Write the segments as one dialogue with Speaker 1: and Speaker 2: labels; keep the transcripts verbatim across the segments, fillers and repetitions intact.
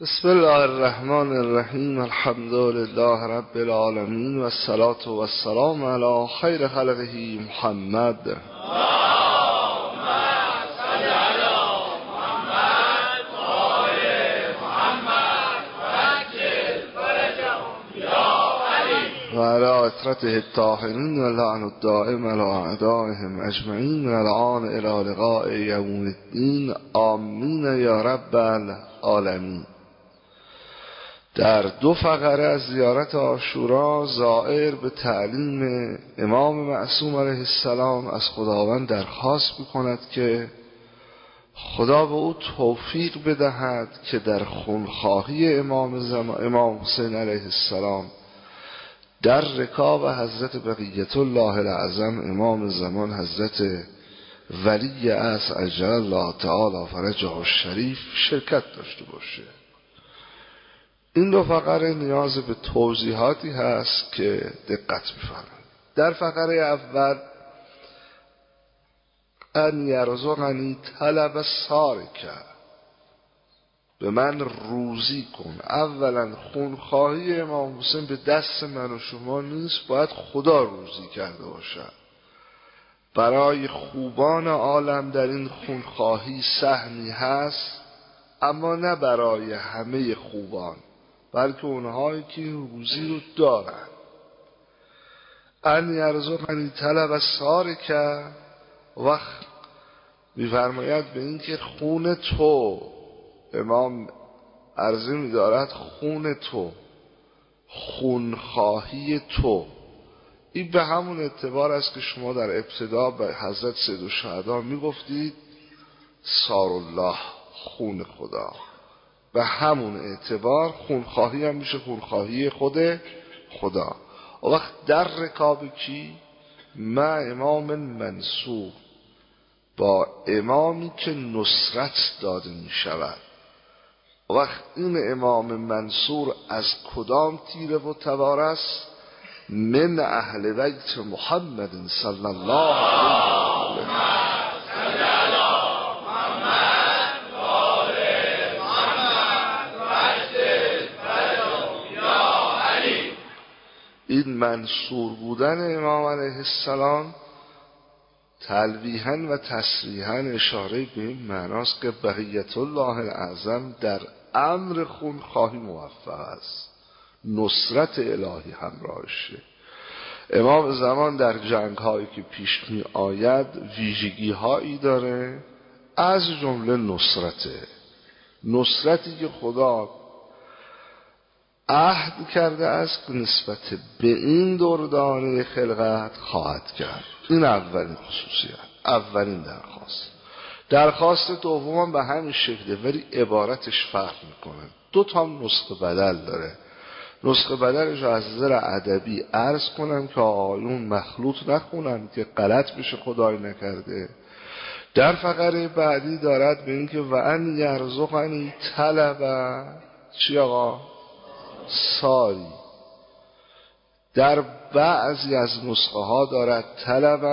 Speaker 1: بسم الله الرحمن الرحیم. الحمد لله رب العالمین و الصلاة و السلام علی خیر خلقه محمد.
Speaker 2: اللهم صل علی محمد و آل محمد و عجل فرجهم یا علی
Speaker 1: و علی اطرته الطاهرین و لعن الدائم علی اعدائهم اجمعین و الان الی لقاء یوم الدین. آمین یا رب العالمین. در دو فقره از زیارت عاشورا زائر به تعلیم امام معصوم علیه السلام از خداوند درخواست می‌کند که خدا به او توفیق بدهد که در خونخواهی امام زمان امام حسین علیه السلام در رکاب حضرت بقیت الله الاعظم امام زمان حضرت ولی عصر عجل الله تعالی فرجه الشریف شرکت داشته باشه. این دو فقره نیاز به توضیحاتی هست که دقت بفرمایید. در فقره اول ان یرزقنی طلب سارک، به من روزی کن. اولا خونخواهی امام حسین به دست من و شما نیست، باید خدا روزی کرده باشد. برای خوبان عالم در این خونخواهی سهمی هست، اما نه برای همه خوبان، بلکه اونهایی که روزی رو دارن. ان یرزقنی طلب سارک، وقت می‌فرماید به این که خون تو، امام عرضه می‌دارد خون تو، خونخواهی تو، این به همون اعتبار است که شما در ابتدا به حضرت سید الشهدا میگفتید سار الله، خون خدا. به همون اعتبار خونخواهی هم میشه خونخواهی خود خدا. و وقت در رکاب کی؟ ما امام منصور، با امامی که نصرت داده میشود. وقت این امام منصور از کدام تیره و تبار است؟ من اهل بیت محمد صلی الله علیه و آله. این منصور بودن امام علیه السلام تلویحاً و تصریحاً اشاره به این معناست که بقیت الله الاعظم در امر خونخواهی موفق است، نصرت الهی همراهشه. امام زمان در جنگ هایی که پیش می آید ویژگی هایی داره، از جمله نصرته، نصرتی که خدا عهد کرده است که نسبت به این دردانه خلقت خواهد کرد. این اولین خصوصیت، اولین درخواست. درخواست دوم به همین شکله، ولی عبارتش فرق میکنه. دو تا نسخه بدل داره. نسخه بدلش از نظر ادبی عرض کنم که آقایون مخلوط نخونن که غلط بشه، خدای نکرده. در فقره بعدی دارد به این که و ان یرزقنی طلب چی آقا؟ ساری. در بعضی از نسخه ها دارد طلب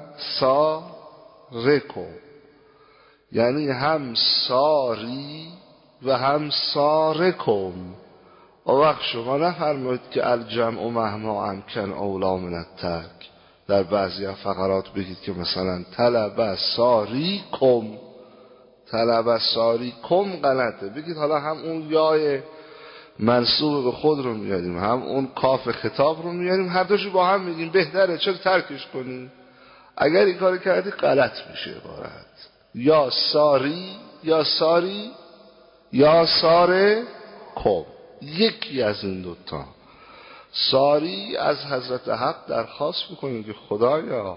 Speaker 1: سارکو، یعنی هم ساری و هم سارکم. و وقت شما نفرمایید که الجمع مهما امکن اولا من الترک. در بعضی از فقرات بگید که مثلا طلب ساری کم، طلب ساری کم غلطه. بگید حالا هم اون یای منصوب به خود رو میاریم، هم اون کاف خطاب رو میاریم، هر دوشو با هم میگیم بهتره، چرا ترکش کنیم؟ اگر این کار کردی غلط میشه عبارت. یا ساری یا ساری یا ساره کم، یکی از این دوتا. ساری از حضرت حق درخواست میکنیم که خدایا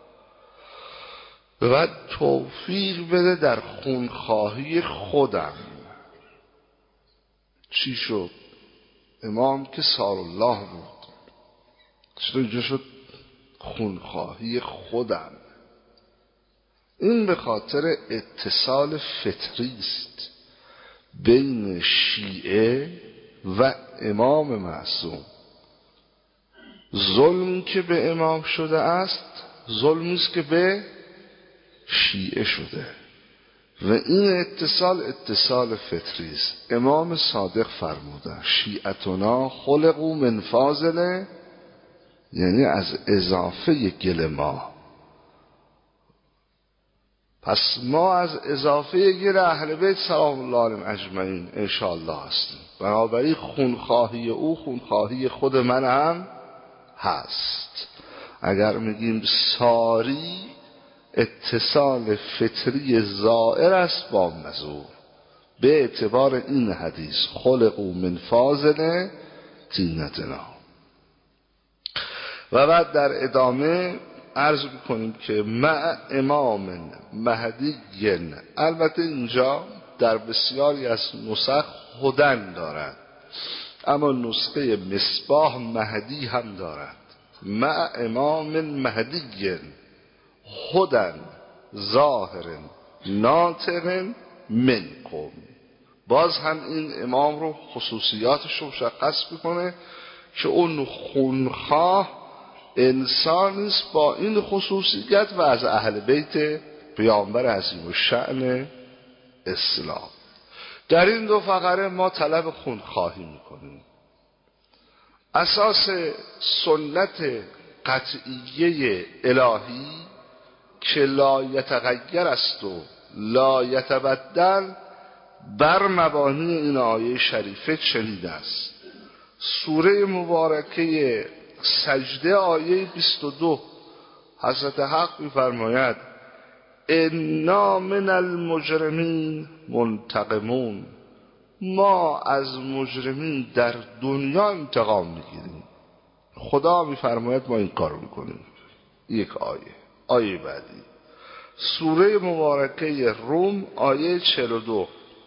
Speaker 1: و توفیق بده در خونخواهی خودم. چی شد؟ امام که سار الله بود، چطور اینجا شد خونخواهی خودم؟ این به خاطر اتصال فطری است بین شیعه و امام معصوم. ظلمی که به امام شده است ظلمی است که به شیعه شده، و این اتصال اتصال فطری است. امام صادق فرمودن شیعتنا خلقوا من فاضله، یعنی از اضافه گل ما. پس ما از اضافه گل اهل بیت سلام الله علیهم اجمعین انشاءالله هستیم. بنابراین خونخواهی او خونخواهی خود من هم هست. اگر میگیم ساری اتصال فطری زائر است با مزور به اعتبار این حدیث خلقوا من فاضله طینتنا. و بعد در ادامه عرض میکنیم که مع امام مهدی، البته اینجا در بسیاری از نسخ هدن دارد، اما نسخه مصباح مهدی هم دارد. مع امام مهدی هدن ظاهر ناطق منکم. باز هم این امام رو خصوصیاتش رو مشخص میکنه که اون خونخواه انسان است با این خصوصیت و از اهل بیت پیامبر عظیم الشأن اسلام. در این دو فقره ما طلب خونخواهی میکنیم. اساس سنت قطعیه الهی که لا یتغیر است و لا یتبدل بر مبانی این آیه شریفه چنین است. سوره مبارکه سجده آیه بیست و دو حضرت حق می‌فرماید انا من المجرمین منتقمون، ما از مجرمین در دنیا انتقام میگیریم. خدا می‌فرماید ما این کارو میکنیم. یک آیه. آیه بعدی سوره مبارکه روم آیه چهل و دو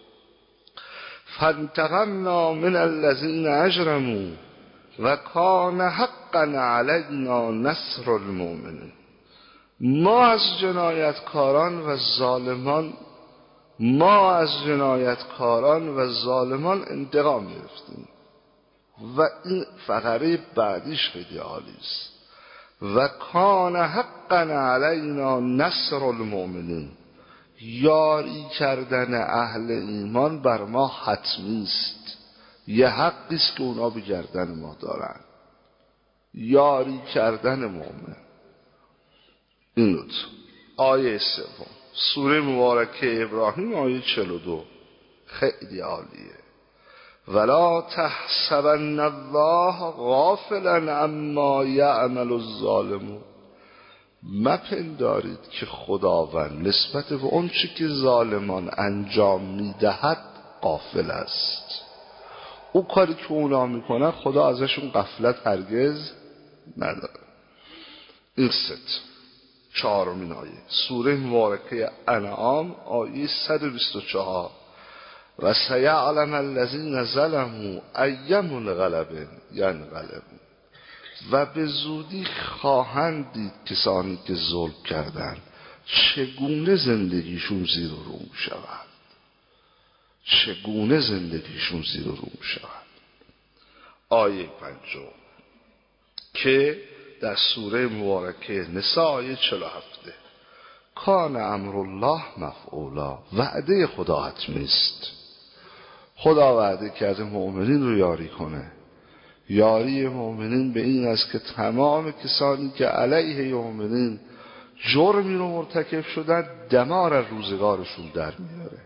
Speaker 1: فانتقمنا من الذین اجرموا و کان حقا علینا نصر المؤمنین. ما از جنایتکاران و ظالمان ما از جنایتکاران و ظالمان انتقام گرفتیم. و این فقره بعدیش خیلی عالی است. و کان حقا علینا نصر المؤمنین، یاری کردن اهل ایمان بر ما حتمی است. یه حقی است که اونا به گردن ما دارن، یاری کردن مؤمن. این بود آیه سوم سوره مبارکه ابراهیم آیه چهل و دو خیلی عالیه. ولا تحسبن الله غافلا عما یعمل الظالمون، مپندارید که خداوند نسبت به اون چی که ظالمان انجام میدهد غافل است. او کاری که اونا میکنن خدا ازشون غفلت هرگز نداره. این ست چهارمین آیه سوره مبارکه انعام آیه صد و بیست و چهار و سیعلم الذین ظلموا ای منقلب ینقلبون، و به زودی خواهند دید کسانی که ظلم کردند چگونه زندگیشون زیر و رو شود، چگونه زندگیشون زیر و رو شود. آیه پنجم که در سوره مبارکه نساء آیه چهل و هفت کان امر الله مفعولا، وعده خدا حتمی است. خدا وعده کرده مؤمنین رو یاری کنه. یاری مؤمنین به این است که تمام کسانی که علیه مؤمنین جرمی رو مرتکب شدن دمار از روزگارشون در میاره.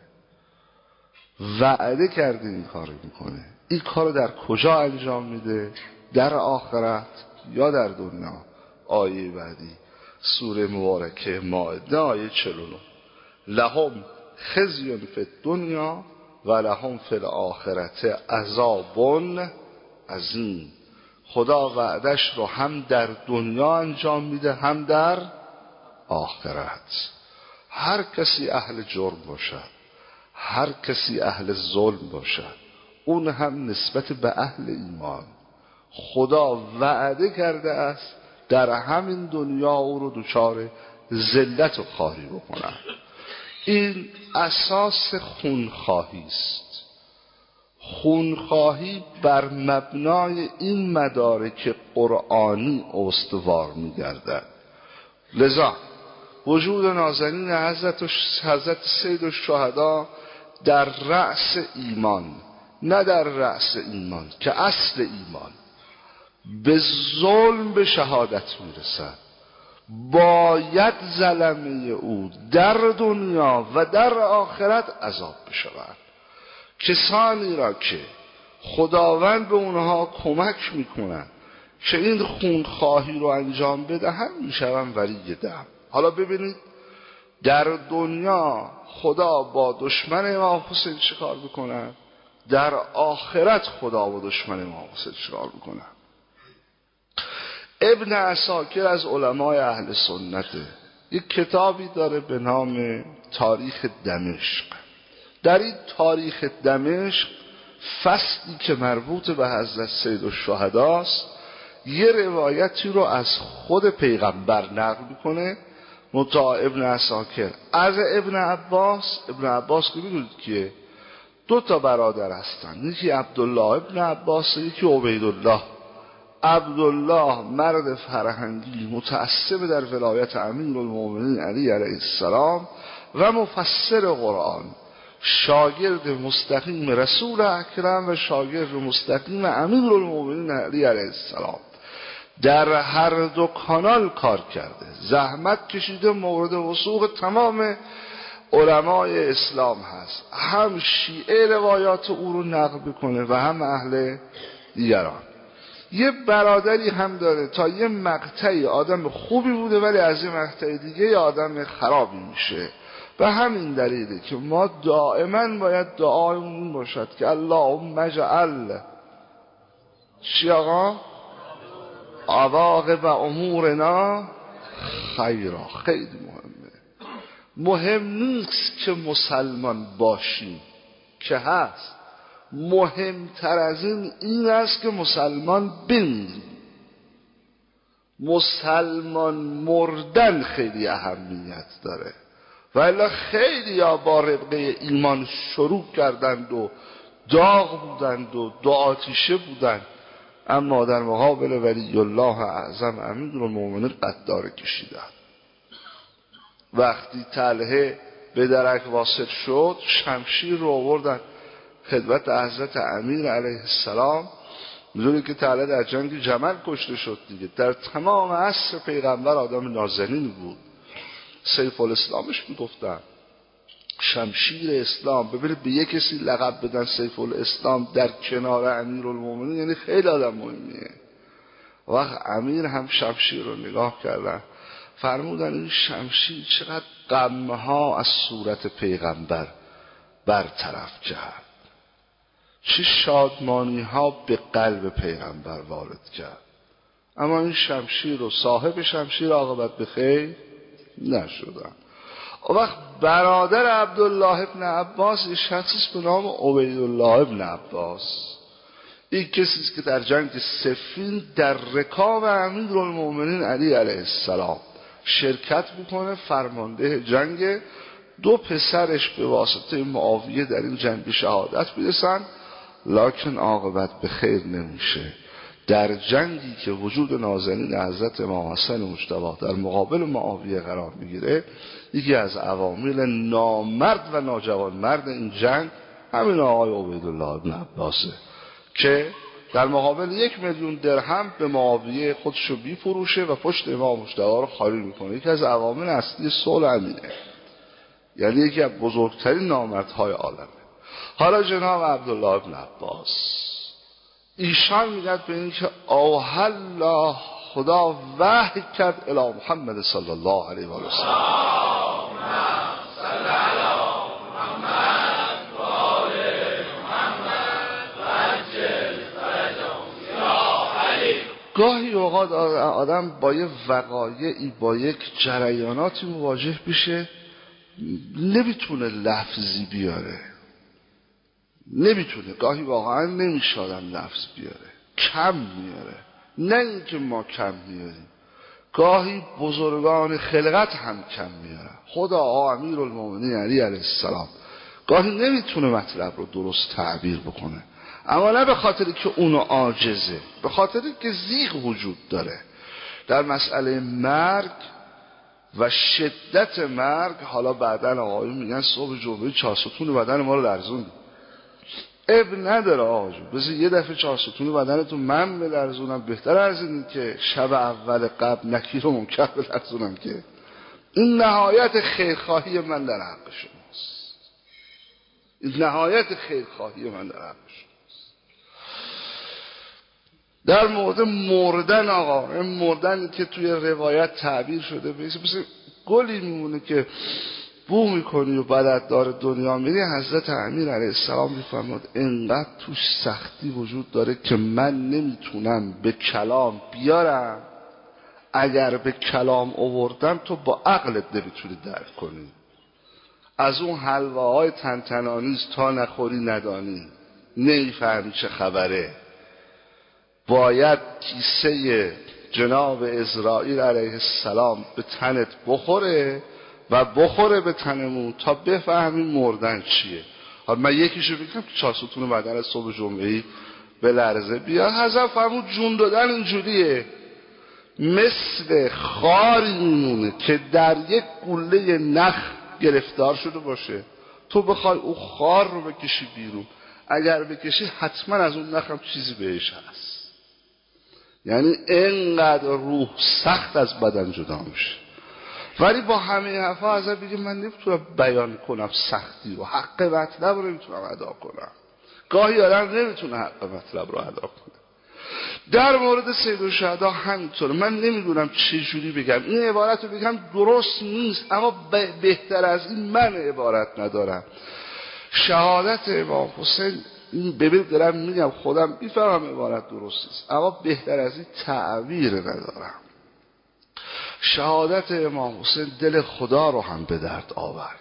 Speaker 1: وعده کرده این کار میکنه. این کار در کجا انجام میده؟ در آخرت یا در دنیا؟ آیه بعدی سوره مبارکه مائده آیه چهل و نه لهم خزی فی الدنیا و لهم فی الاخرت عذاب عظیم. خدا وعدش رو هم در دنیا انجام میده هم در آخرت. هر کسی اهل جرم باشد، هر کسی اهل ظلم باشد، اون هم نسبت به اهل ایمان خدا وعده کرده است در همین دنیا او رو دچار ذلت و خاری بکنن. این اساس خونخواهی است. خونخواهی بر مبنای این مدارک قرآنی استوار می‌گردد. لذا وجود نازنین حضرت, حضرت سید الشهدا در رأس ایمان، نه در رأس ایمان که اصل ایمان، به ظلم به شهادت میرسد. باید ظلمه او در دنیا و در آخرت عذاب بشود. کسانی را که خداوند به اونها کمک میکنن که این خونخواهی رو انجام بدهن میشون ولی دم. حالا ببینید در دنیا خدا با دشمن امام حسین چیکار بکنن، در آخرت خدا با دشمن امام حسین چیکار بکنن. ابن عساکر از علمای اهل سنته، یک کتابی داره به نام تاریخ دمشق. در این تاریخ دمشق فصلی که مربوط به حضرت سید الشهداست یه روایتی رو از خود پیغمبر نقل میکنه. مطاع ابن عساکر از ابن عباس، ابن عباس که میدونید که دو تا برادر هستن، یکی عبدالله ابن عباس، یکی عبیدالله. عبدالله مرد فرهنگی متعصب در ولایت امیرالمومنین علی علیه السلام و مفسر قرآن، شاگرد مستقیم رسول اکرم و شاگرد مستقیم امیرالمومنین علی علیه السلام، در هر دو کانال کار کرده، زحمت کشیده، مورد وثوق تمام علمای اسلام هست. هم شیعه روایات او رو نقل بکنه و هم اهل دیگران. یه برادری هم داره تا یه مقطعی آدم خوبی بوده ولی از یه مقطع دیگه یه آدم خرابی میشه. و همین دلیله که ما دائما باید دعایمون باشد که اللهم اجعل چی آقا؟ عواقب امورنا خیرا. خیلی مهمه. مهم نیست که مسلمان باشیم که هست، مهمتر از این این است که مسلمان بمیریم. مسلمان مردن خیلی اهمیت داره. ولی خیلی ها با ربقه ایمان شروع کردند و داغ بودند و دو آتیشه بودند، اما در مقابل ولی الله اعظم امیرالمومنین قدار کشیدند. وقتی طلحه به درک واصل شد شمشیر رو آوردن خدمت حضرت امیر علیه السلام. میدونید که طلحه در جنگ جمل کشته شد دیگه. در تمام عصر پیغمبر آدم نازنین بود، سیف الاسلامش میگفتن، شمشیر اسلام. ببینید به یک کسی لقب بدن سیف الاسلام در کنار امیرالمومنین یعنی خیلی آدم مهمیه. وقت امیر هم شمشیر رو نگاه کردن، فرمودن این شمشیر چقدر غمها از صورت پیغمبر برطرف کرد، چه شادمانی ها به قلب پیغمبر وارد کرد. اما این شمشیر رو صاحب شمشیر عاقبت به خیر نشدن. و وقت برادر عبدالله ابن عباس یه شخصیست به نام عبیدالله ابن عباس. این کسیست که در جنگ صفین در رکاب امیرالمومنین علی علیه السلام شرکت میکنه، فرمانده جنگ. دو پسرش به واسطه معاویه در این جنگ شهادت میرسن، لکن عاقبت به خیر نمیشه. در جنگی که وجود نازنین حضرت امام حسن مجتبی در مقابل معاویه قرار میگیره، یکی از عوامل نامرد و ناجوان مرد این جنگ همین آقای عبیدالله ابن عباسه که در مقابل یک میلیون درهم به معاویه خودشو بیفروشه و پشت امام مجتبی رو خالی میکنه. یکی از عوامل اصلی صلح همینه، یعنی یکی از بزرگترین نامردهای عالمه. حالا جناب عبدالله ابن عباس ایشان میگد به این که آه الله خدا وحی کرد الی محمد صلی الله علیه و سلم. گاهی اوقات آدم با یه وقایعی با یک جریاناتی مواجه بشه نمیتونه لفظی بیاره، نمیتونه، گاهی واقعا نمیشه آدم لفظ بیاره، کم میاره. نه اینکه ما کم میاریم، گاهی بزرگان خلقت هم کم میارن. خدا امیرالمومنین علی علیه السلام گاهی نمیتونه مطلب رو درست تعبیر بکنه، اما نه به خاطری که اونو عاجزه، به خاطری که زیغ وجود داره. در مسئله مرگ و شدت مرگ. حالا بعدن آقایون میگن صبح جمعه چهار ستون بدن ما رو لرزوندی. اب نداره آقا جون، بذار یه دفعه چهار ستون بدنتون من بلرزونم بهتر از این که شب اول قبل نکیر و منکر بلرزونم. که این نهایت خیرخواهی من در حق شماست. این نهایت خیرخواهی من در حق شماست. در مورد مردن آقا، این مردن که توی روایت تعبیر شده مثل گلی میمونه که بو میکنی و بدت داره دنیا میری. حضرت امیر علیه السلام میفرماد انقدر توش سختی وجود داره که من نمیتونم به کلام بیارم، اگر به کلام آوردم تو با عقلت نمیتونی درک کنی. از اون حلواهای تنتنانیز تا نخوری ندانی، نمیفهمی چه خبره. باید کیسه جناب اسرائیل علیه السلام به تنت بخوره و بخوره به تنمون تا بفهمیم مردن چیه. حالا من یکیشو بگم که چهار ستون بدن صبح جمعه‌ای به لرزه بیاد. حضرت فرمود جون دادن اینجوریه، مثل خاری میمونه که در یک گوله نخ گرفتار شده باشه، تو بخوای اون خار رو بکشی بیرون، اگر بکشی حتما از اون نخ هم چیزی بهش هست. یعنی اینقدر روح سخت از بدن جدا میشه. ولی با همه حرفا ازم بگه من نمیتونم بیان کنم سختی رو، حق مطلب رو نمیتونم ادا کنم. گاهی آدم نمیتونه حق مطلب رو ادا کنه. در مورد سید الشهدا همینطوره. من نمیدونم چه جوری بگم این عبارت رو بگم درست نیست، اما بهتر از این من عبارت ندارم. شهادت امام حسین ببین دارم میگم خودم میفهمم عبارت درست نیست، اما بهتر از این تعبیر ندارم. شهادت امام حسین دل خدا رو هم به درد آورد.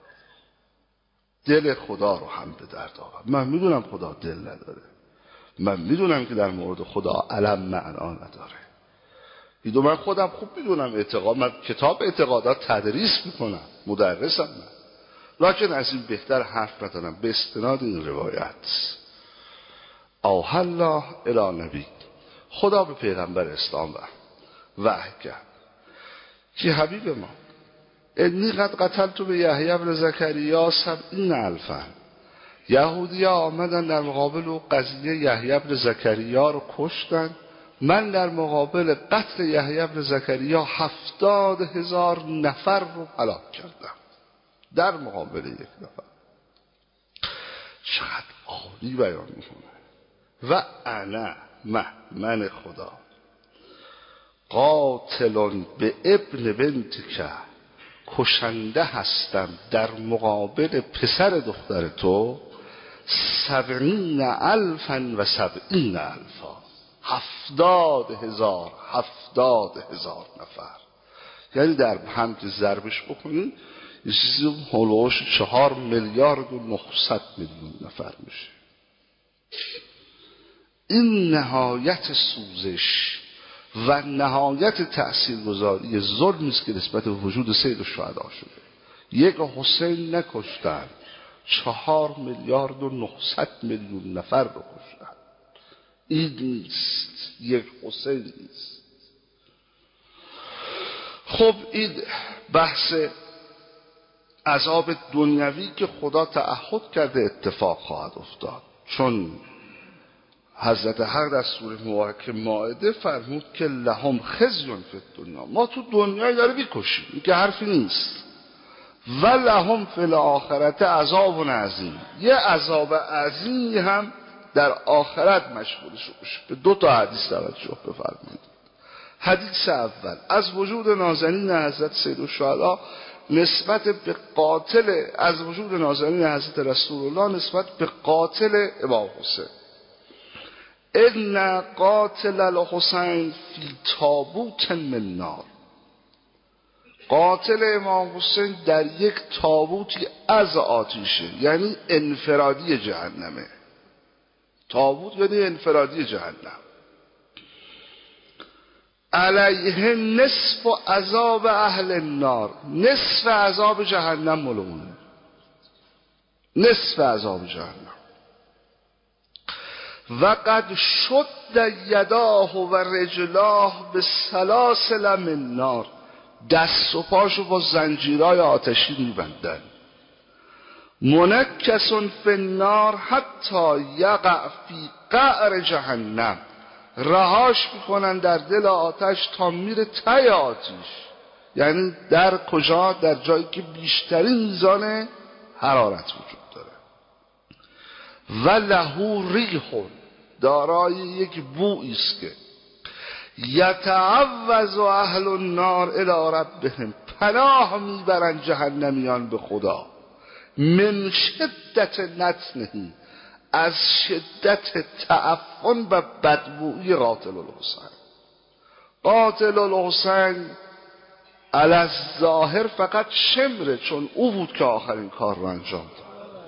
Speaker 1: دل خدا رو هم به درد آورد. من میدونم خدا دل نداره، من میدونم که در مورد خدا علم معنا نداره. ایدو من خودم خوب میدونم اعتقاد، من کتاب اعتقادات تدریس میکنم، مدرسم من، لکن از این بهتر حرف ندارم به استناد این روایت. اوحی الله الی نبی، خدا به پیغمبر اسلام وحی کرد که حبیب ما انی قد قتلت به یحیی بن زکریا سبعین الفا. یهودی ها آمدن در مقابل و قضیه یحیی بن زکریا رو کشتن، من در مقابل قتل یحیی بن زکریا هفتاد هزار نفر رو هلاک کردم. در مقابل یک نفر. چقدر عالی بیان میکنه. و انا من من خدا قاتلون به ابن بنتک، کشنده هستم در مقابل پسر دختر تو، سبعین الفا و سبعین الفا، هفتاد هزار هفتاد هزار نفر. یعنی در هم که ضربش بکنین یه چیزی هلوش چهار میلیارد و نهصد میلیون نفر میشه. این نهایت سوزش و نهایت تأثیرگذاری ظلمی است که نسبت به وجود سید الشهدا شده. یک حسین نکشتن، چهار میلیارد و نهصد میلیون نفر رو کشتن. این نیست، یک حسین نیست. خب این بحث عذاب دنیوی که خدا تعهد کرده اتفاق خواهد افتاد، چون حضرت حق در سوره مبارکه مائده فرمود که لهم خزی فی الدنیا، ما تو دنیای داره میکشیم، این که حرفی نیست. و لهم فی الاخرت عذاب عظیم، یه عذاب عظیمی هم در آخرت مشغولش باشه. به دو تا حدیث توجه بفرمایید. حدیث اول از وجود نازنین حضرت سید الشهدا نسبت به قاتل، از وجود نازنین حضرت رسول الله نسبت به قاتل امام حسین. ان قاتل الحسین فی تابوت من نار، قاتل امام حسین در یک تابوتی از آتیشه، یعنی انفرادی جهنمه. تابوت یعنی انفرادی جهنم. علیه نصف عذاب اهل النار، نصف عذاب جهنم ملونه، نصف عذاب جهنم. و قد شد یداه و رجلاه به سلاسل من نار، دست و پاشو با زنجیرهای آتشی میبندن. منکسون فی النار حتی یقع فی قعر جهنم، رهاش میکنن در دل آتش تا میره ته آتش. یعنی در کجا؟ در جایی که بیشترین میزان حرارت وجود داره. و له ریح، دارای یک بویی است که یتعوذ اهل النار الی ربهم، پناه میبرن جهنمیان به خدا، من شدت نتنهی، از شدت تعفن و بدبویی قاتل الحسین. قاتل الحسین علی الظاهر فقط شمره، چون او بود که آخرین کار رو انجام داد.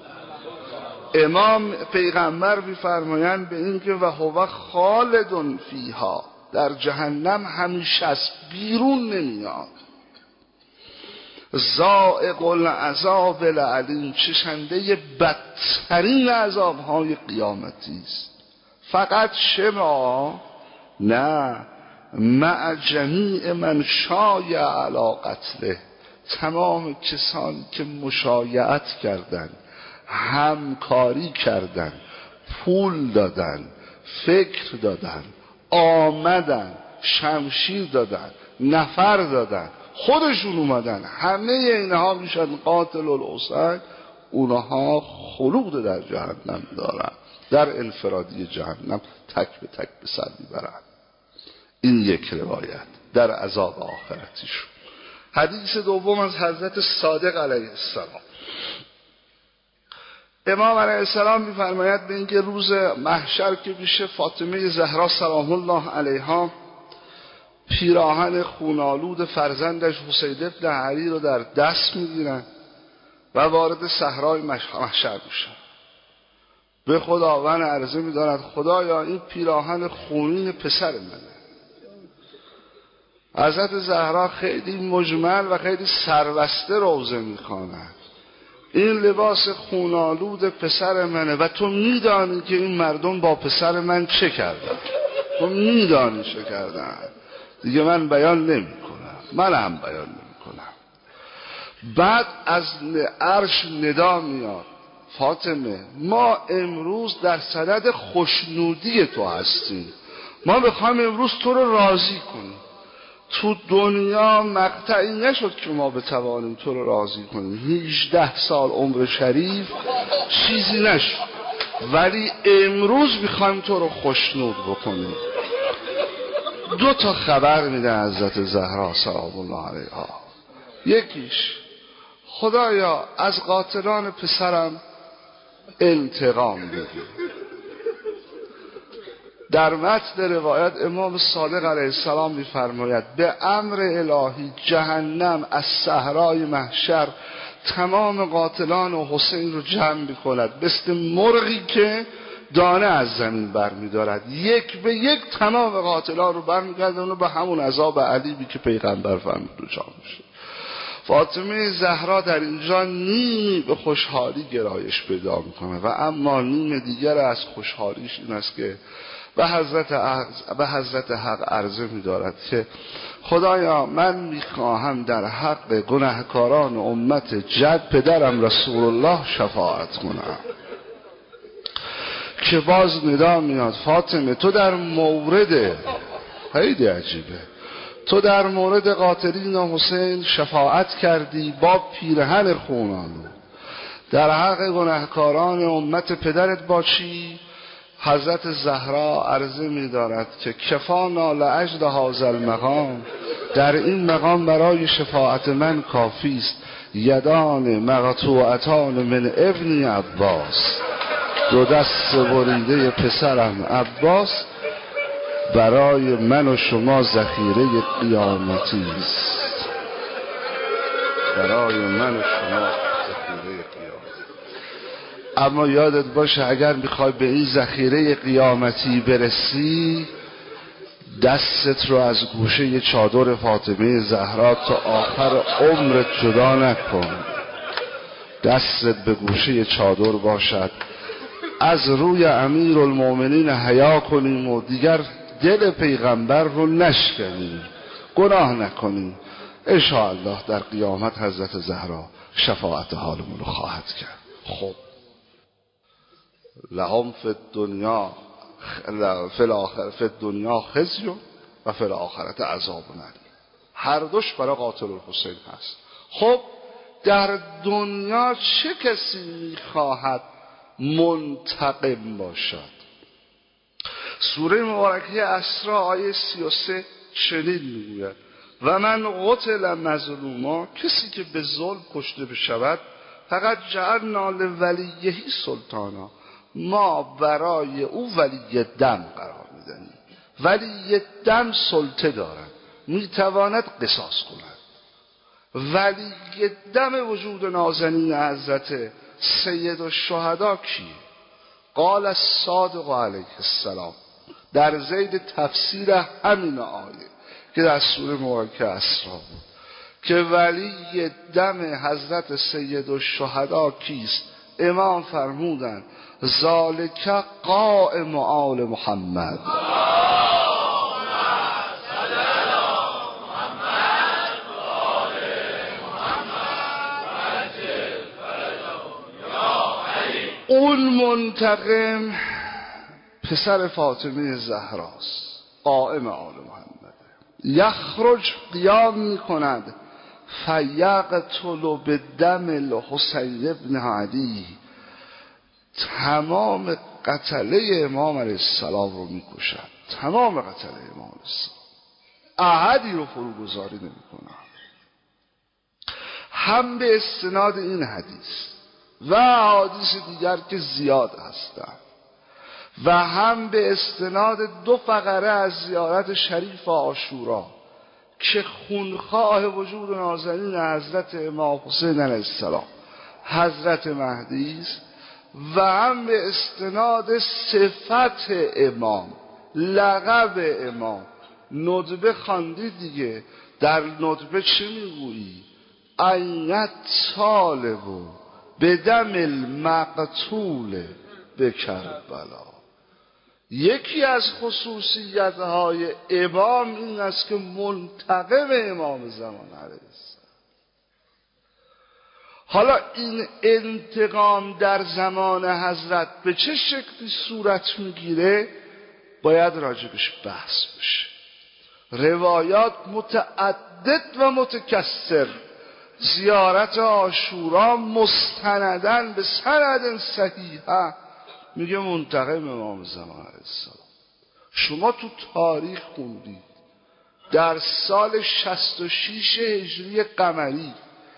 Speaker 1: امام پیغمبر می‌فرمایند به این که و هو خالد فیها، در جهنم همیشه است، بیرون نمیاد. ذائق العذاب العلیم، چشنده بدترین عذاب‌های قیامتی است. فقط شما نه، مع جمیع من شایع علی قتله، تمام کسانی که مشایعت کردند، همکاری کردند، پول دادن، فکر دادن، آمدن، شمشیر دادن، نفر دادن، خودشون اومدن، همه اینها میشن قاتل الحسین. اونها خلود در جهنم دارن، در انفرادی جهنم تک به تک به سر میبرن. این یک روایت در عذاب آخرتیشون. حدیث دوم از حضرت صادق علیه السلام. امام علیه السلام میفرماید به اینکه روز محشر که میشه، فاطمه زهرا سلام الله علیها پیراهن خونالود فرزندش حسین ابن علی رو در دست میگیرن و وارد صحرای محشر میشن. به خداوند عرضه میدارد خدایا این پیراهن خونین پسر منه. حضرت زهرا خیلی مجمل و خیلی سربسته روزه میخوانند این لباس خونالود پسر منه و تو میدانی که این مردم با پسر من چه کردن، تو میدانی چه کردن، دیگه من بیان نمی کنم، من هم بیان نمی کنم. بعد از عرش ندا میاد فاطمه ما امروز در صدد خوشنودی تو هستیم، ما بخوایم امروز تو رو راضی کنیم. تو دنیا مقطعی نشد که ما بتوانیم تو رو راضی کنیم، هجده سال عمر شریف چیزی نشد، ولی امروز میخوایم تو رو خوشنود بکنیم. دو تا خبر میده حضرت زهرا سلام الله علیها. یکیش خدایا از قاتلان پسرم انتقام بگیر. در متن روایت امام صادق علیه السلام می‌فرماید به امر الهی جهنم از صحرای محشر تمام قاتلان و حسین رو جمع می‌کند، مثل مرغی که دانه از زمین برمی‌دارد، یک به یک تمام قاتلان رو برمی‌گردونه به همون عذاب علیمی که پیغمبر فرمود دچار میشه. فاطمه زهرا در اینجا نیمی به خوشحالی گرایش پیدا میکنه و اما نیم دیگر از خوشحالیش این است که به حضرت به حضرت حق عرضه می‌دارد که خدایا من می‌خواهم در حق گناهکاران امت جد پدرم رسول الله شفاعت کنم. که باز ندا میاد فاطمه تو در مورد، خیلی عجیبه، تو در مورد قاتلین حسین شفاعت کردی با پیرهن خونالود، در حق گناهکاران امت پدرت باشی. حضرت زهرا عرضه می دارد که کفانا لعجل هذا المقام، در این مقام برای شفاعت من کافی است. یدان مقطوعتان من ابن عباس، دو دست بریده پسرم عباس برای من و شما ذخیره قیامتی است، برای من و شما ذخیره قیامتی. اما یادت باشه اگر میخوای به این ذخیره قیامتی برسی، دستت رو از گوشه چادر فاطمه زهرا تا آخر عمرت جدا نکن، دستت به گوشه چادر باشد. از روی امیر المومنین حیا کنیم و دیگر دل پیغمبر رو نشکنیم، گناه نکنیم. ان شاء الله در قیامت حضرت زهرا شفاعت حالمون رو خواهد کرد. خب لهم فی الدنیا فی الاخره فی الدنیا خزی و فی الاخرة عذاب علیم. هر دوش برای قاتل الحسین هست. خب در دنیا چه کسی میخواهد منتقم باشد؟ سوره مبارکه اسری آیه سی و سه چنین میگوید و من قتل مظلوما، کسی که به ظلم کشته بشود فقط جعلنا لولیه سلطانا، ما برای او ولی دم قرار میدهیم. ولی دم سلطه دارد، میتواند قصاص کند. ولی دم وجود نازنین حضرت سید الشهدا کیه؟ قال الصادق علیه السلام در ضمن تفسیر همین آیه که در سوره مبارکه اسری بود که ولی دم حضرت سید الشهدا کیست؟ امام فرمودند ذالک قائم آل محمد. اون منتقم پسر فاطمه زهراست، قائم آل محمد. یخرج قیام میکند فیقتل بدم الحسین ابن علی، تمام قتله امام علیه السلام رو میکشد. تمام قتله امام علیه السلام، احدی رو فروگذاری نمیکنه. هم به استناد این حدیث و حدیث دیگر که زیاد هستند و هم به استناد دو فقره از زیارت شریف عاشورا که خونخواه وجود نازنین حضرت امام حسین علیه السلام حضرت مهدی است و هم به استناد صفت امام، لقب امام. ندبه خواندید دیگه، در ندبه چه میگویی؟ اینت طالبو به دم المقتول به کربلا. یکی از خصوصیت‌های امام این است که منتقم امام زمان علیه السلام. حالا این انتقام در زمان حضرت به چه شکلی صورت میگیره باید راجبش بحث بشه. روایات متعدد و متکثر، زیارت عاشورا مستندن به سند صحیحه میگه منتقم امام زمان علیه السلام. شما تو تاریخ خوندید در سال شصت و شش هجری قمری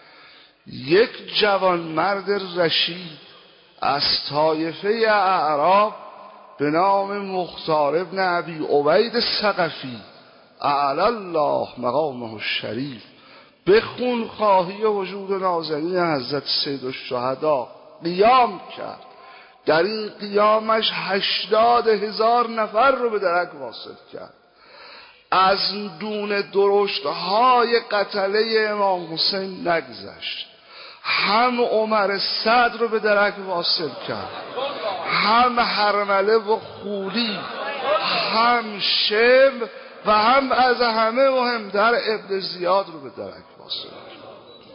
Speaker 1: یک جوانمرد رشید از طایفه اعراب به نام مختار ابن ابی عبید ثقفی اعلی الله مقامه الشریف به خونخواهی وجود نازنین حضرت سید الشهدا قیام کرد. در این قیامش هشتاد هزار نفر رو به درک واصل کرد. از دون درشتهای قتله امام حسین نگذشت. هم عمر صدر رو به درک واصل کرد، هم هرمله و خولی، هم شم و هم از همه مهمتر ابن زیاد رو به درک واصل کرد.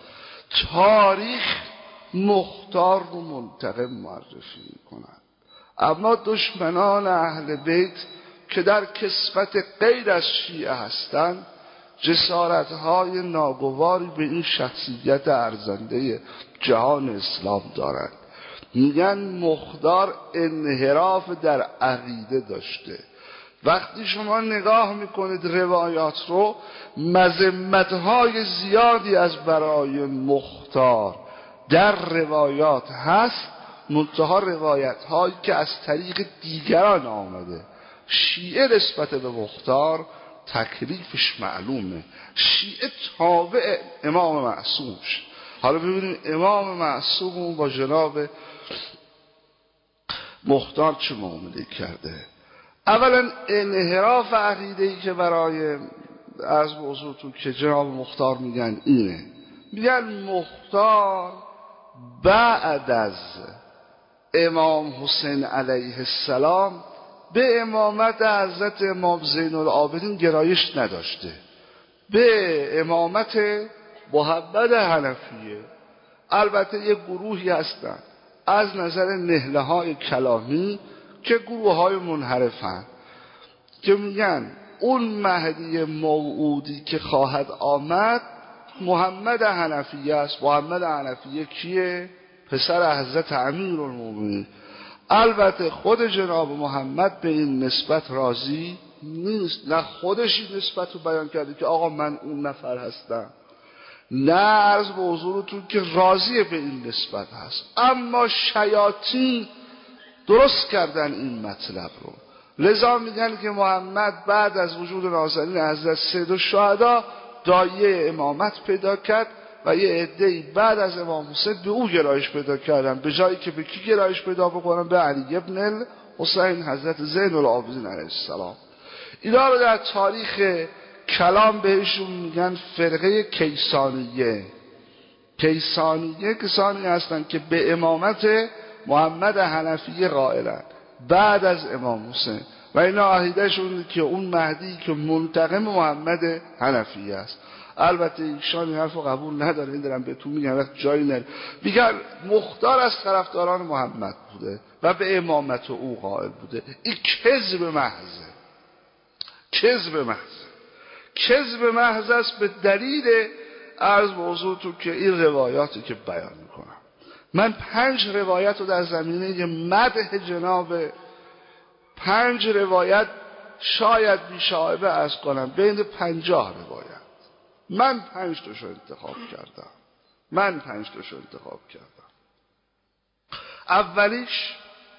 Speaker 1: تاریخ مختار رو منتقم معرفی میکنن، اما دشمنان اهل بیت که در کسوت غیر از شیعه هستند جسارت‌های ناگواری به این شخصیت ارزنده جهان اسلام دارند. میگن مختار انحراف در عقیده داشته. وقتی شما نگاه میکنید روایات رو، مذمت‌های زیادی از برای مختار در روایات هست، منتها روایت‌هایی که از طریق دیگران آمده. شیعه نسبت به مختار تکلیفش معلومه، شیعه تابع امام معصومش. حالا ببینیم امام معصوم با جناب مختار چه معامله کرده. اولا انحراف عقیده‌ای که برای از موضوع تو که جناب مختار میگن اینه، میگن مختار بعد از امام حسین علیه السلام به امامت حضرت امام زین العابدین گرایش نداشته، به امامت محمد حنفیه. البته یک گروهی هستن از نظر نهله های کلامی که گروه های منحرفن که میگن اون مهدی موعودی که خواهد آمد محمد حنفیه است. محمد حنفیه کیه؟ پسر حضرت امیرالمومنین. البته خود جناب محمد به این نسبت راضی نیست، نه خودش این نسبت رو بیان کرده که آقا من اون نفر هستم، نه عرض به حضورتون که راضی به این نسبت هست، اما شیاطین درست کردن این مطلب رو. لذا میگن که محمد بعد از وجود نازنین حضرت سید الشهدا دایه امامت پیدا کرد و یه عده‌ای بعد از امام حسین به او گرایش پیدا کردن، به جایی که به کی گرایش پیدا بکنن؟ به علی ابن الحسین حضرت زین العابدین علیه السلام. اینا رو در تاریخ کلام بهشون میگن فرقه کیسانیه. کیسانیه کسانی هستن که به امامت محمد حنفیه قائلن بعد از امام حسین و اینا عقیده شون که اون مهدی که منتقم محمد حنفیه است. البته ایشان این حرف رو قبول نداره، این دارم بهتون میگم وقت جایی نره. میگن مختار از طرفداران محمد بوده و به امامت او قائل بوده. این کذب محضه، کذب محض کذب محض است به دلیل عرض به حضورتون که این روایاتی که بیان میکنم. من پنج روایت رو در زمینه مدح جناب پنج روایت شاید بیشایبه عرض کنم بین پنجاه روایت من پنج تاشو انتخاب کردم من پنج تاشو انتخاب کردم اولیش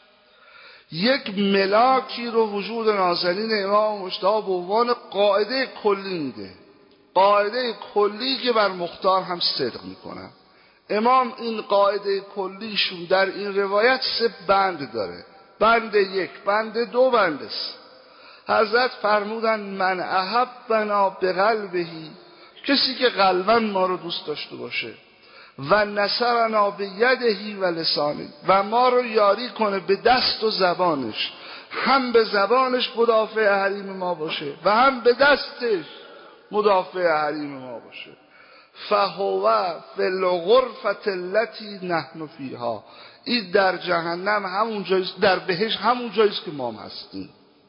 Speaker 1: یک ملاکی رو وجود نازنین امام مجتبی به عنوان قاعده کلی میده، قاعده کلی که بر مختار هم صدق میکنه. امام این قاعده کلیشون در این روایت سه بند داره، بند یک، بند دو، بند سه. حضرت فرمودن من احبنا بقلبهی، کسی که قلباً ما رو دوست داشته باشه، و نصرنا به یدهی و لسانه، و ما رو یاری کنه به دست و زبانش، هم به زبانش مدافع حریم ما باشه و هم به دستش مدافع حریم ما باشه. فهو فی الغرفة التي نحن فیها، این در جهنم همون جاییست، در بهشت همون جاییست که ما هم هستیم،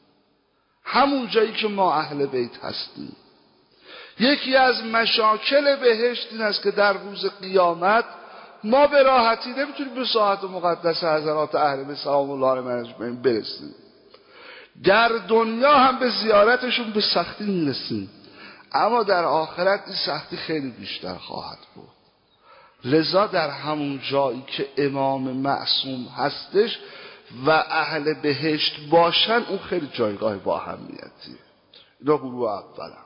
Speaker 1: همون جایی که ما اهل بیت هستیم. یکی از مشاکل بهشت این است که در روز قیامت ما به راحتی نمیتونیم به ساعت مقدس حضرات اهل بیت سلام الله علیهم برسیم. در دنیا هم به زیارتشون به سختی میرسیم، اما در آخرت این سختی خیلی بیشتر خواهد بود. لذا در همون جایی که امام معصوم هستش و اهل بهشت باشن، اون خیلی جایگاه با اهمیتیه. اینا گروه اولم.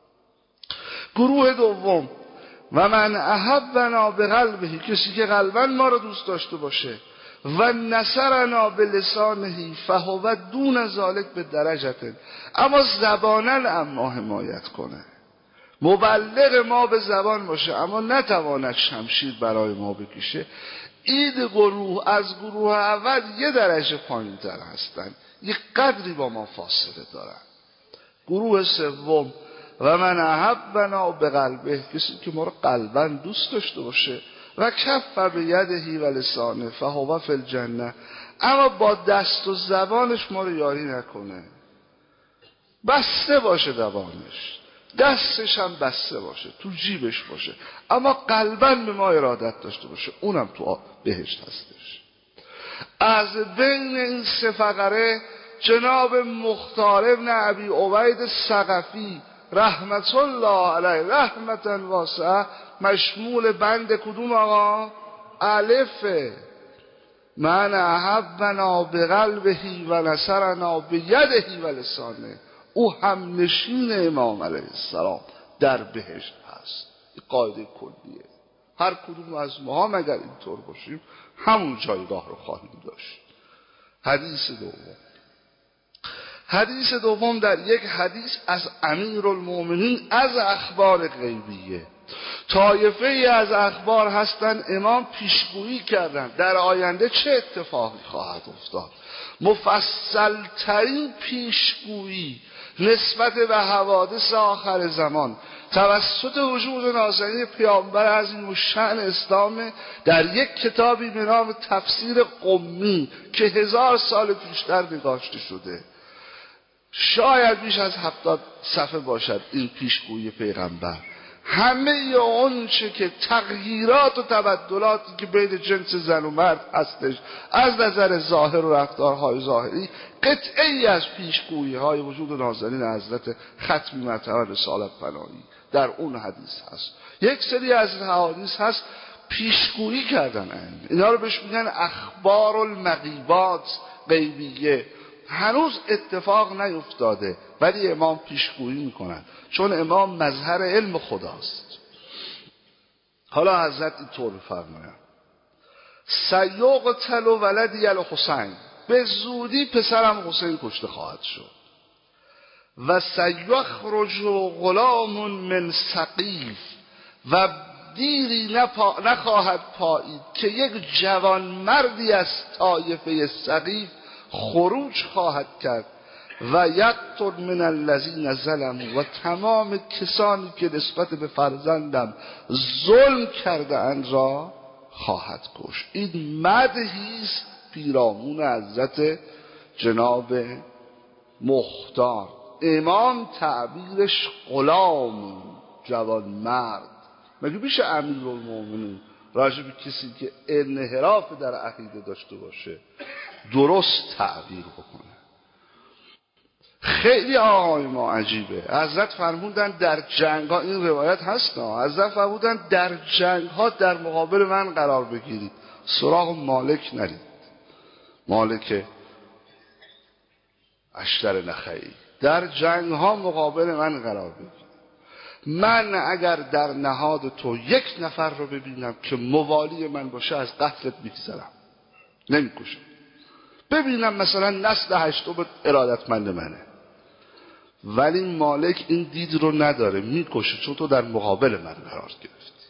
Speaker 1: گروه دوم و من احبنا به قلبه، کسی که قلباً ما رو دوست داشته باشه، و نصرنا به لسانه فهو دون ذالک به درجت، اما زباناً اما حمایت کنه، مبلغ ما به زبان باشه اما نتواند شمشیر برای ما بکشه. این گروه از گروه اول یه درجه پایین تر هستن، یک قدری با ما فاصله دارن. گروه سوم و من احبنا به قلبه، کسی که ما رو قلباً دوست داشته باشه، و کف به یدهی و لسانه فهو فی الجنه، اما با دست و زبانش ما رو یاری نکنه، بسته باشه زبانش، دستش هم بسته باشه، تو جیبش باشه، اما قلباً به ما ارادت داشته باشه، اونم تو بهشت هستش. از بین این سه فقره جناب مختار ابن ابی عبید ثقفی رحمت الله علیه رحمتا واسعه مشمول بند کدوم آقا؟ الف. من احبنا به قلبهی و نصرنا به یدهی و لسانه، او هم نشین امام علیه السلام در بهشت هست. این قاعده کلیه، هر کدوم از ما هم اگر اینطور باشیم همون جایگاه رو خواهیم داشت. حدیث دوم حدیث دوم در یک حدیث از امیرالمومنین از اخبار غیبیه. طایفه ای از اخبار هستند امام پیشگویی کردند در آینده چه اتفاقی خواهد افتاد. مفصل ترین پیشگویی نسبت به حوادث آخر زمان توسط وجود نازنین پیامبر عظیم الشأن اسلام در یک کتابی به نام تفسیر قمی که هزار سال پیشتر نگاشته شده، شاید بیش از هفتاد صفحه باشد. این پیشگویی پیغمبر همه اون چه که تغییرات و تبدلاتی که بین جنس زن و مرد هستش از نظر ظاهر و رفتارهای ظاهری قطعی از پیشگویی های وجود نازنین حضرت ختمی مطهر رسالت پناهی در اون حدیث هست. یک سری از حدیث هست پیشگویی کردن، اینا رو بهش میگن اخبار المغیبات، غیبیه. هنوز اتفاق نیفتاده ولی امام پیشگویی میکنن، چون امام مظهر علم خداست. حالا حضرت اینطور فرمایند: سیقتل ولدی الحسین، به زودی پسرم حسین کشته خواهد شد. و سیخرج غلام من ثقیف، و دیری نپا... نخواهد پایید که یک جوان مردی از طایفه ثقیف خروج خواهد کرد و یقتل من الذین ظلموا، و تمام کسانی که نسبت به فرزندم ظلم کرده اند را خواهد کشت. این مدحی است پیرامون حضرت جناب مختار. امام تعبیرش غلام، جوان مرد. مگه میشه امیرالمومنین راجع به کسی که انحراف در عقیده داشته باشه درست تعبیر بکنه؟ خیلی آقای ما عجیبه. حضرت فرمودن در جنگ ها، این روایت هست نه، حضرت فرمودن در جنگ ها در مقابل من قرار بگیرید، سراغ مالک نرید، مالک اشتر نخعی. در جنگ ها مقابل من قرار بگیرید. من اگر در نهاد تو یک نفر رو ببینم که موالی من باشه از قتلت میگذرم، نمیکشم. ببینم مثلا نسل هشتم ارادتمند منه، ولی مالک این دید رو نداره، میکشه، چون تو در مقابل من قرار گرفتی.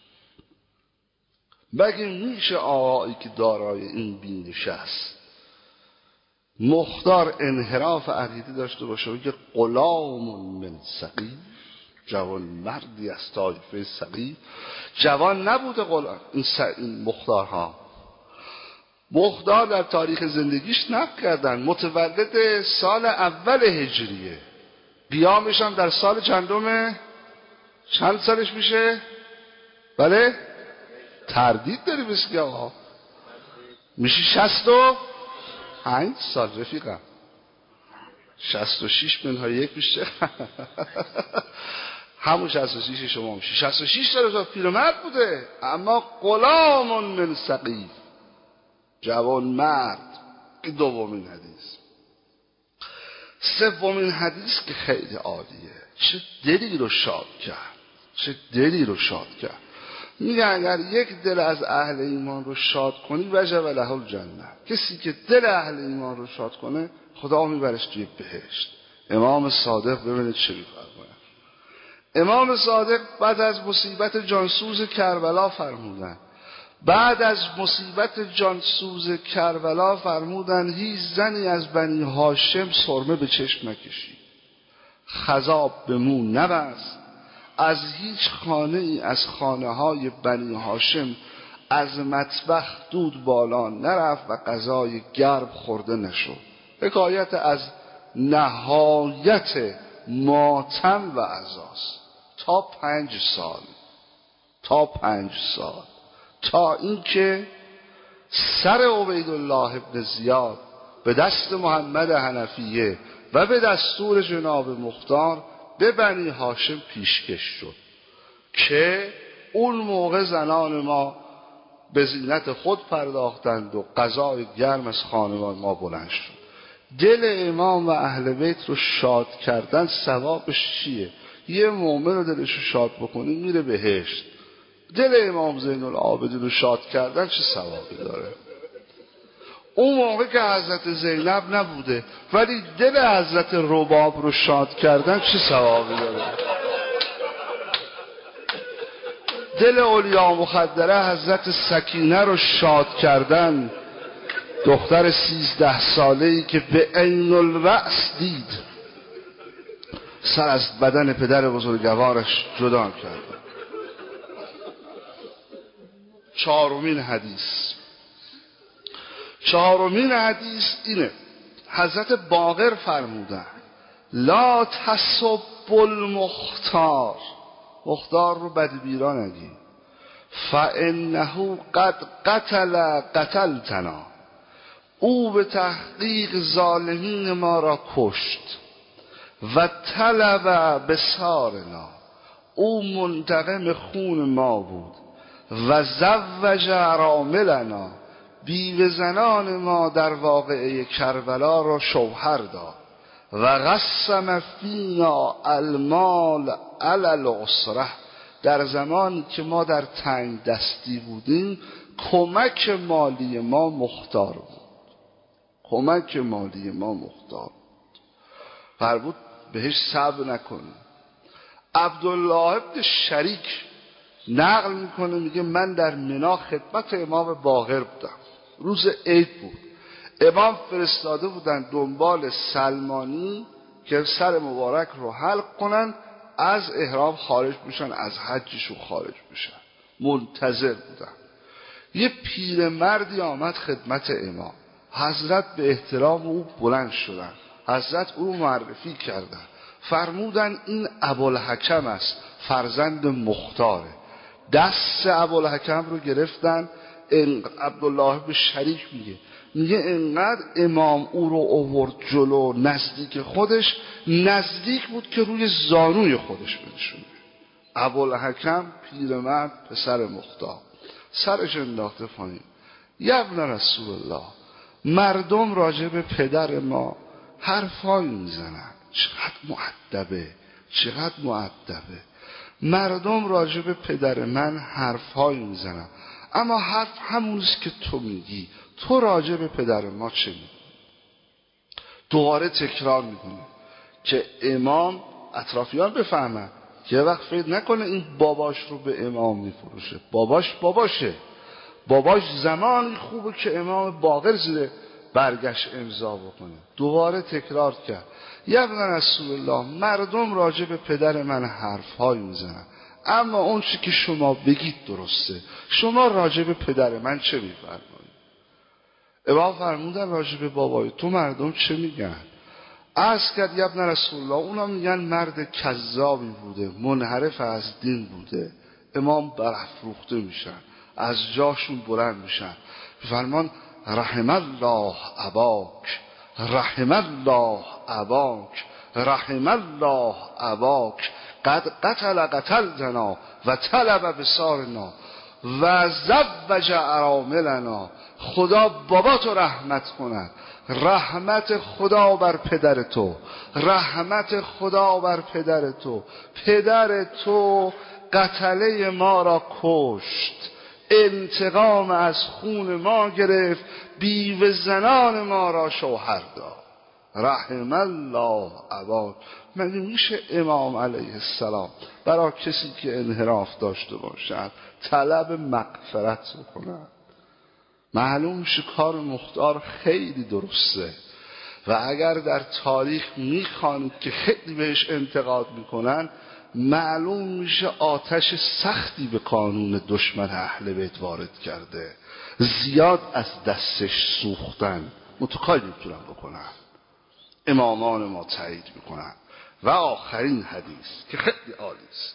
Speaker 1: مگه میشه آقایی که دارای این بینش است مختار انحراف عقیده داشته باشه و که غلام من ثقیف، جوان مردی از طایفه ثقیف؟ جوان نبوده غلام این, این مختارها. مختار در تاریخ زندگیش نقل کردن متولد سال اول هجریه، قیامش هم در سال چندمه؟ چند سالش میشه؟ بله؟ تردید داری بسید آقا، میشه شست و پنج سال رفیقم. شست و شیش منهای یک میشه همون شست و شیش شما میشه شست و شیش سال. تا پیرمرد بوده، اما غلام من ثقیف، جوان مرد. این دومین حدیث. سومین حدیث که خیلی عالیه، چه دلی رو شاد کرد، چه دلی رو شاد کرد. میگه اگر یک دل از اهل ایمان رو شاد کنی وجب له الجنه، کسی که دل اهل ایمان رو شاد کنه خدا میبرش توی بهشت. امام صادق ببینید چه میفرماید. امام صادق بعد از مصیبت جانسوز کربلا فرمودن، بعد از مصیبت جانسوز کربلا فرمودن هیچ زنی از بنی هاشم سرمه به چشم نکشید، خضاب به مو نبست، از هیچ خانه ای از خانه های بنی هاشم از مطبخ دود بالا نرفت و غذای گرم خورده نشد. حکایت از نهایت ماتم و عزاست. تا پنج سال تا پنج سال تا اینکه سر عبیدالله ابن زیاد به دست محمد حنفیه و به دستور جناب مختار به بنی هاشم پیشکش شد که اون موقع زنان ما به زینت خود پرداختند و غذای گرم از خانمان ما بلند شد. دل امام و اهل بیت رو شاد کردن ثوابش چیه؟ یه مومن رو دلش رو شاد بکنی میره بهشت. دل امام زین العابدین رو شاد کردن چه ثوابی داره؟ اون موقع که حضرت زینب نبوده ولی دل حضرت رباب رو شاد کردن چه ثوابی داره؟ دل اولیا مخدره حضرت سکینه رو شاد کردن، دختر سیزده ساله‌ای که به عین الرأس دید سر از بدن پدر بزرگوارش جدا کرد. چهارمین حدیث چهارمین حدیث اینه، حضرت باقر فرمودن لا تسب المختار، مختار رو بدبیرا نگی، فانه قد قتل قتلتنا، او به تحقیق ظالمین ما را کشت، و طلب بصارنا، او منتقم خون ما بود، و زوج اراملنا، بیوه زنان ما در واقعه کربلا را شوهر داد، و قسم فینا المال علی العسره، در زمانی که ما در تنگ دستی بودیم کمک مالی ما مختار بود، کمک مالی ما مختار فرمود بهش صبر نکنه. عبدالله ابن شریک نقل میکنه، میگه من در منا خدمت امام باقر بودم، روز عید بود، امام فرستاده بودن دنبال سلمانی که سر مبارک رو حلق کنن، از احرام خارج بشن، از حجشون خارج بشن، منتظر بودن. یه پیرمردی آمد خدمت امام، حضرت به احترام او بلند شدن، حضرت او رو معرفی کردن، فرمودن این ابوالحکم است، فرزند مختاره. دست ابوالحکم رو گرفتن. عبدالله بن شریک میگه میگه انقدر امام او رو آورد جلو نزدیک خودش، نزدیک بود که روی زانوی خودش بنشونه. ابوالحکم پیرمرد پسر مختار سرش انداخته پایین، یا ابن رسول الله، مردم راجع به پدر ما حرفایی میزنن، چقدر مؤدبه، چقدر مؤدبه، مردم راجع به پدر من حرفایی میزنن، اما حرف همونیست که تو میگی، تو راجع به پدر ما چه میگی؟ دوباره تکرار میکنه که امام اطرافیان بفهمن، یه وقت فکر نکنه این باباش رو به امام میفروشه، باباش باباشه، باباش زمانی خوبه که امام باقر زیر برگشت امضا بکنه. دوباره تکرار کرد یا ابن رسول الله، مردم راجع به پدر من حرفهایی میزنن، اما اون چی که شما بگید درسته، شما راجع به پدر من چه میفرمایید؟ امام فرمودن راجع به بابای تو مردم چه میگن؟ عرض کرد یا ابن رسول الله، اونا میگن مرد کذابی بوده، منحرف از دین بوده. امام برافروخته میشن، از جاشون بلند میشن، فرمان رحم الله اباک، رحم الله اباک، رحم الله اباک، قد قتل قتلتنا و طلب بصارنا و زوج اراملنا، خدا بابا تو رحمت کند، رحمت خدا بر پدر تو، رحمت خدا بر پدر تو، پدر تو قتله ما را کشت، انتقام از خون ما گرفت، بیوه زنان ما را شوهر داد، رحم الله اباک. مگه میشه امام علیه السلام برای کسی که انحراف داشته باشد طلب مغفرت بکنند؟ معلوم میشه کار مختار خیلی درسته، و اگر در تاریخ میخوانید که خیلی بهش انتقاد میکنن، معلوم میشه آتش سختی به قانون دشمن اهل بیت وارد کرده، زیاد از دستش سوختن، متکای نمیتونن بکنن، امامان ما تایید میکنن. و آخرین حدیث که خیلی عالی است،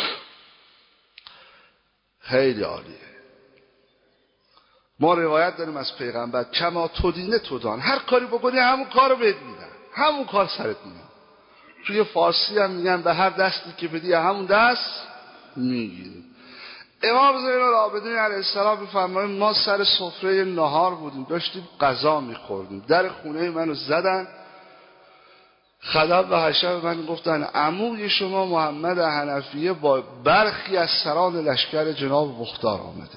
Speaker 1: خیلی عالیه. ما روایت داریم از پیغمبر کما تدینه تدان، هر کاری بکنی همون کار رو بهت میدن، همون کار سرت میدن. توی فارسی هم میگن به هر دستی که بدی همون دست میگیری. امام زین العابدین علیه السلام میفرمایند ما سر سفره نهار بودیم، داشتیم غذا میخوردیم، در خونه منو زدن، خدم و حشم من گفتن عموی شما محمد حنفیه با برخی از سران لشکر جناب مختار آمده.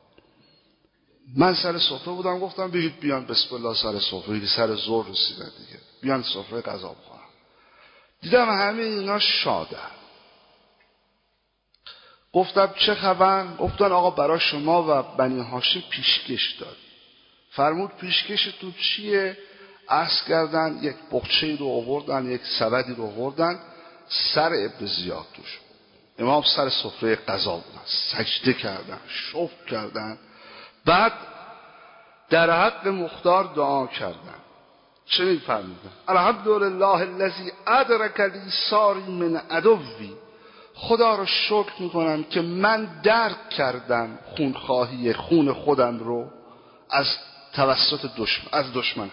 Speaker 1: من سر سفره بودم، گفتم بگید بیان بسم الله سر سفره، سر ظهر رسیدن دیگه، بیان سفره غذا بخورن. دیدم همه اینا شادن، گفتم چه خبر؟ گفتن آقا برای شما و بنی هاشم پیشکش داد. فرمود پیشکشتون چیه؟ عرض کردن یک بقچه رو آوردن، یک سبدی رو آوردن، سر ابن زیاد توش. امام سر سفره قضا بودن، سجده کردن، شکر کردن، بعد در حق مختار دعا کردن. چنین فرمودن الحمدلله الذی ادرک لی ساری من عدوی، خدا رو شکر میکنم که من درک کردم خونخواهی خون خودم رو از توسط دشمن، از دشمنم.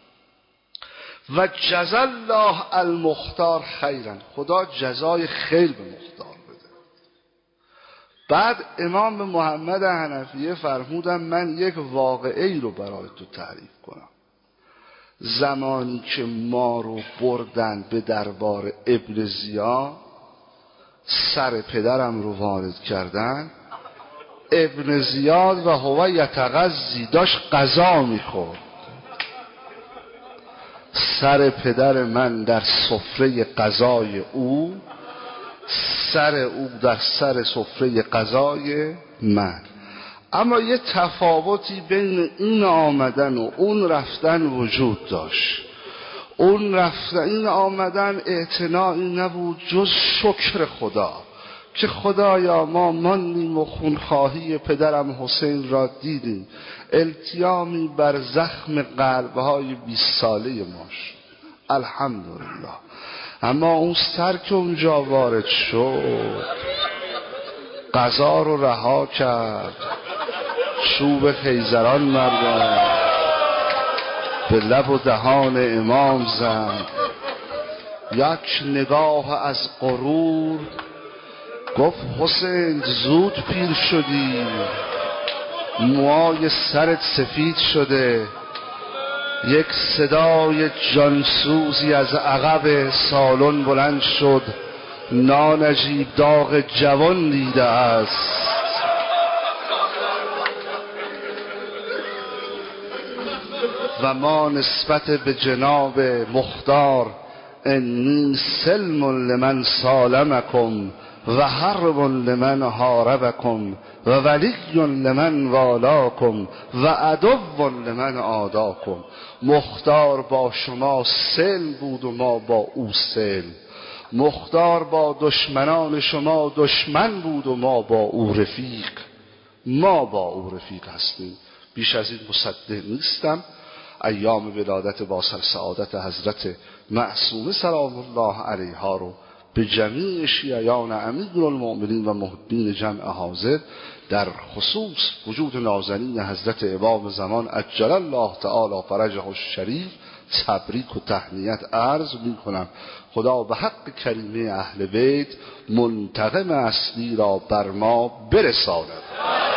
Speaker 1: و جزا الله المختار خیرا، خدا جزای خیر به مختار بده. بعد امام محمد حنفیه فرمودن من یک واقعه رو برای تو تعریف کنم. زمانی که ما رو بردن به دربار ابن زیاد، سر پدرم رو وارد کردن، ابن زیاد و هو یتغذی، داشت غذا میخورد، سر پدر من در سفره غذای او، سر او در سر سفره غذای من. اما یه تفاوتی بین این آمدن و اون رفتن وجود داشت. اون رفتن، این آمدن اعتناعی نبود جز شکر خدا که خدایا ما ماندیم و خونخواهی پدرم حسین را دیدیم، التیامی بر زخم قلبهای بیست ساله ما شد، الحمدلله. اما اون سر که اونجا وارد شد، قضا رو رها کرد، چوب خیزران مردم به لب و دهان امام زد، یک نگاه از غرور گفت حسین زود پیر شدی، موهای سرت سفید شده. یک صدای جانسوزی از عقب سالن بلند شد، نانجیب داغ جوان دیده است. و ما نسبت به جناب مختار انی سلم لمن سالمکم و حرب لمن حاربکم و ولی لمن والاکم و عدو لمن عاداکم. مختار با شما سلم بود و ما با او سلم. مختار با دشمنان شما دشمن بود و ما با او رفیق. ما با او رفیق هستیم. بیش از این مصدق نیستم. ایام ولادت با سر سعادت حضرت معصومه سلام الله علیها رو به جمیع شیعیان امیرالمؤمنین و محبین جمع حاضر، در خصوص وجود نازنین حضرت امام زمان عجل الله تعالی فرجه الشریف تبریک و تهنیت عرض می کنم. خدا به حق کریمه اهل بیت منتقم اصلی را بر ما برساند.